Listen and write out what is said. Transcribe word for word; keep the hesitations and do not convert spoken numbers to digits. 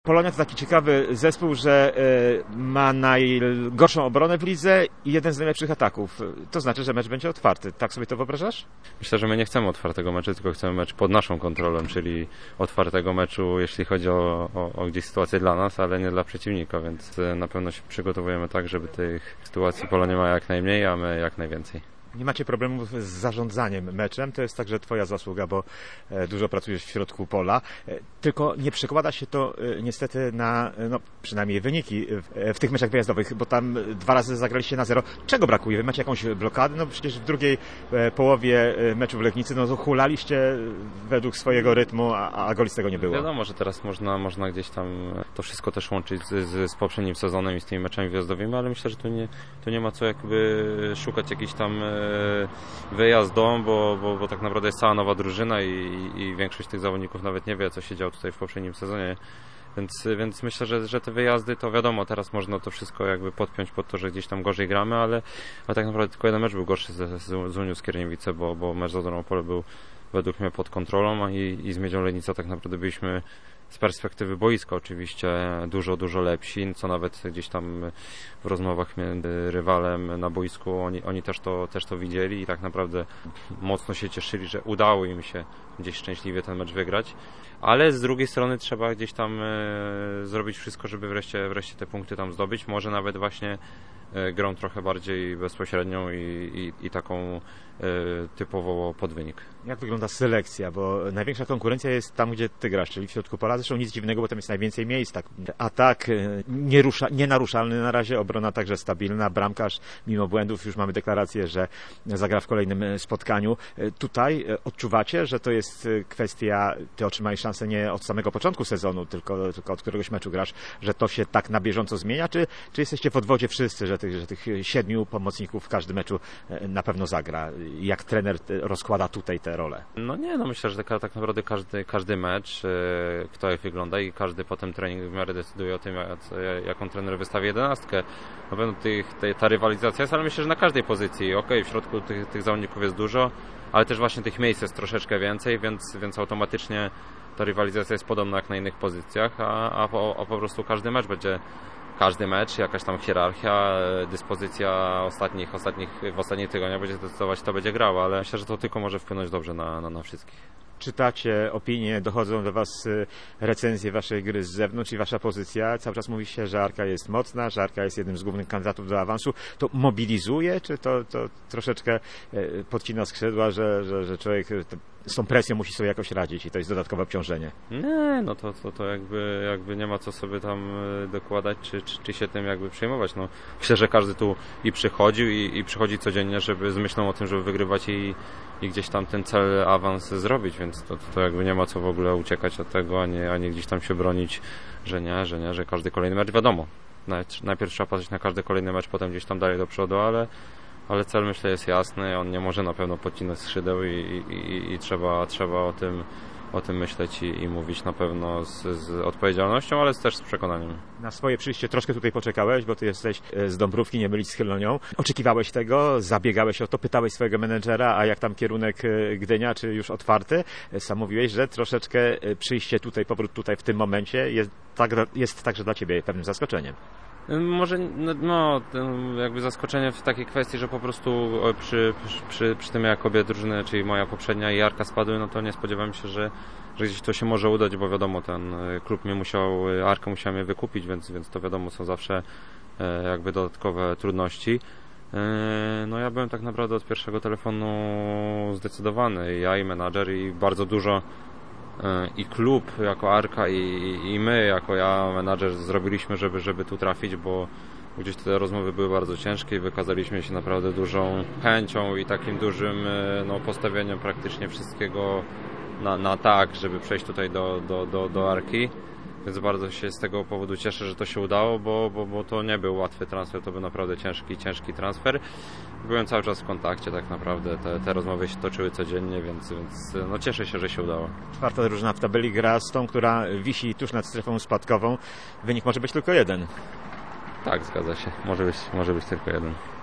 Polonia to taki ciekawy zespół, że ma najgorszą obronę w lidze i jeden z najlepszych ataków. To znaczy, że mecz będzie otwarty. Tak sobie to wyobrażasz? Myślę, że my nie chcemy otwartego meczu, tylko chcemy mecz pod naszą kontrolą, czyli otwartego meczu, jeśli chodzi o, o, o gdzieś sytuację dla nas, ale nie dla przeciwnika, więc na pewno się przygotowujemy tak, żeby tych sytuacji Polonia ma jak najmniej, a my jak najwięcej. Nie macie problemów z zarządzaniem meczem, to jest także twoja zasługa, bo dużo pracujesz w środku pola, tylko nie przekłada się to niestety na, no, przynajmniej wyniki w, w tych meczach wyjazdowych, bo tam dwa razy zagraliście na zero. Czego brakuje? Wy macie jakąś blokadę? No przecież w drugiej połowie meczu w Legnicy no to hulaliście według swojego rytmu, a, a goli z tego nie było. Wiadomo, że teraz można, można gdzieś tam to wszystko też łączyć z, z, z poprzednim sezonem i z tymi meczami wyjazdowymi, ale myślę, że tu nie, tu nie ma co jakby szukać jakichś tam wyjazdą, bo, bo, bo tak naprawdę jest cała nowa drużyna i, i większość tych zawodników nawet nie wie, co się działo tutaj w poprzednim sezonie. Więc, więc myślę, że, że te wyjazdy to wiadomo, teraz można to wszystko jakby podpiąć pod to, że gdzieś tam gorzej gramy, ale, ale tak naprawdę tylko jeden mecz był gorszy z, z, z Unią Skierniewice, bo, bo mecz z Odrą Opole był według mnie pod kontrolą i, i z Miedzią Legnica tak naprawdę byliśmy z perspektywy boiska oczywiście dużo, dużo lepsi, co nawet gdzieś tam w rozmowach między rywalem na boisku oni, oni też, to, też to widzieli i tak naprawdę mocno się cieszyli, że udało im się gdzieś szczęśliwie ten mecz wygrać, ale z drugiej strony trzeba gdzieś tam e, zrobić wszystko, żeby wreszcie, wreszcie te punkty tam zdobyć, może nawet właśnie e, grą trochę bardziej bezpośrednią i, i, i taką e, typowo pod wynik. Jak wygląda selekcja, bo największa konkurencja jest tam, gdzie ty grasz, czyli w środku pola. Zresztą nic dziwnego, bo tam jest najwięcej miejsc. Tak. Atak nierusza, nienaruszalny na razie, obrona także stabilna. Bramkarz mimo błędów, już mamy deklarację, że zagra w kolejnym spotkaniu. Tutaj odczuwacie, że to jest kwestia, ty otrzymałeś szansę nie od samego początku sezonu, tylko, tylko od któregoś meczu grasz, że to się tak na bieżąco zmienia, czy, czy jesteście w odwodzie wszyscy, że tych, że tych siedmiu pomocników w każdym meczu na pewno zagra? Jak trener rozkłada tutaj te role? No nie, no myślę, że tak naprawdę każdy, każdy mecz, kto jak wygląda i każdy potem trening w miarę decyduje o tym, jaką trener wystawi jedenastkę. Na pewno tych, ta rywalizacja jest, ale myślę, że na każdej pozycji. Okej, okay, w środku tych, tych zawodników jest dużo, ale też właśnie tych miejsc jest troszeczkę więcej, więc, więc automatycznie ta rywalizacja jest podobna jak na innych pozycjach, a, a, po, a po prostu każdy mecz będzie każdy mecz, jakaś tam hierarchia, dyspozycja ostatnich, ostatnich, w ostatnich tygodniach będzie decydować, kto będzie grał, ale myślę, że to tylko może wpłynąć dobrze na, na, na wszystkich. Czytacie opinie, dochodzą do was recenzje waszej gry z zewnątrz i wasza pozycja. Cały czas mówi się, że Arka jest mocna, że Arka jest jednym z głównych kandydatów do awansu. To mobilizuje, czy to, to troszeczkę podcina skrzydła, że, że, że człowiek z tą presją musi sobie jakoś radzić i to jest dodatkowe obciążenie? Nie, no to, to, to jakby, jakby nie ma co sobie tam dokładać, czy, czy, czy się tym jakby przejmować. No, myślę, że każdy tu i przychodził i, i przychodzi codziennie, żeby z myślą o tym, żeby wygrywać i, i gdzieś tam ten cel, awans zrobić, więc to, to jakby nie ma co w ogóle uciekać od tego, ani, ani gdzieś tam się bronić, że nie, że nie, że każdy kolejny mecz, wiadomo, najpierw trzeba patrzeć na każdy kolejny mecz, potem gdzieś tam dalej do przodu, ale ale cel myślę jest jasny, on nie może na pewno podcinać skrzydeł i, i, i, i trzeba, trzeba o tym, o tym myśleć i, i mówić na pewno z, z odpowiedzialnością, ale też z przekonaniem. Na swoje przyjście troszkę tutaj poczekałeś, bo ty jesteś z Dąbrówki, nie mylić z Chylonią. Oczekiwałeś tego, zabiegałeś o to, pytałeś swojego menedżera, a jak tam kierunek Gdynia, czy już otwarty? Sam mówiłeś, że troszeczkę przyjście tutaj, powrót tutaj w tym momencie jest, tak, jest także dla ciebie pewnym zaskoczeniem. Może no, no, jakby zaskoczenie w takiej kwestii, że po prostu przy, przy, przy tym jak obie drużyny, czyli moja poprzednia i Arka spadły, no to nie spodziewałem się, że, że gdzieś to się może udać, bo wiadomo, ten klub mnie musiał, Arka musiała mnie wykupić, więc, więc to wiadomo są zawsze jakby dodatkowe trudności. No ja byłem tak naprawdę od pierwszego telefonu zdecydowany, ja i menadżer i bardzo dużo i klub jako Arka i, i my jako ja, menadżer zrobiliśmy, żeby, żeby tu trafić, bo gdzieś te rozmowy były bardzo ciężkie i wykazaliśmy się naprawdę dużą chęcią i takim dużym no, postawieniem praktycznie wszystkiego na, na tak, żeby przejść tutaj do, do, do, do Arki. Więc bardzo się z tego powodu cieszę, że to się udało, bo, bo, bo to nie był łatwy transfer, to był naprawdę ciężki, ciężki transfer. Byłem cały czas w kontakcie tak naprawdę, te, te rozmowy się toczyły codziennie, więc, więc no cieszę się, że się udało. Czwarta drużyna w tabeli gra z tą, która wisi tuż nad strefą spadkową. Wynik może być tylko jeden. Tak, zgadza się. Może być, może być tylko jeden.